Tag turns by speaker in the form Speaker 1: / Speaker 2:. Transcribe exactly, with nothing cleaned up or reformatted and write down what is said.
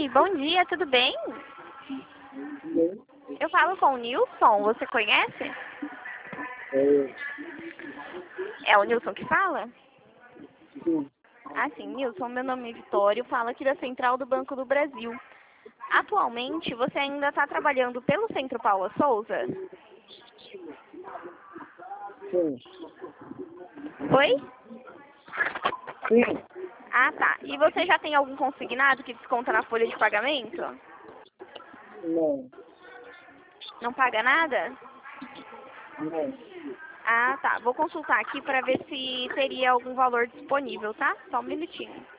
Speaker 1: Oi, bom dia, tudo bem? Eu falo com o Nilson, você conhece?
Speaker 2: É,
Speaker 1: É o Nilson que fala?
Speaker 2: sim,
Speaker 1: Ah, sim, Nilson, meu nome é Vitória, eu falo aqui da Central do Banco do Brasil. Atualmente, você ainda está trabalhando pelo Centro Paula Souza?
Speaker 2: sim,
Speaker 1: Oi?
Speaker 2: sim,
Speaker 1: Ah, tá. E você já tem algum consignado que desconta na folha de pagamento?
Speaker 2: não,
Speaker 1: Não paga nada?
Speaker 2: não,
Speaker 1: Ah, tá. Vou consultar aqui para ver se teria algum valor disponível, tá? Só um minutinho.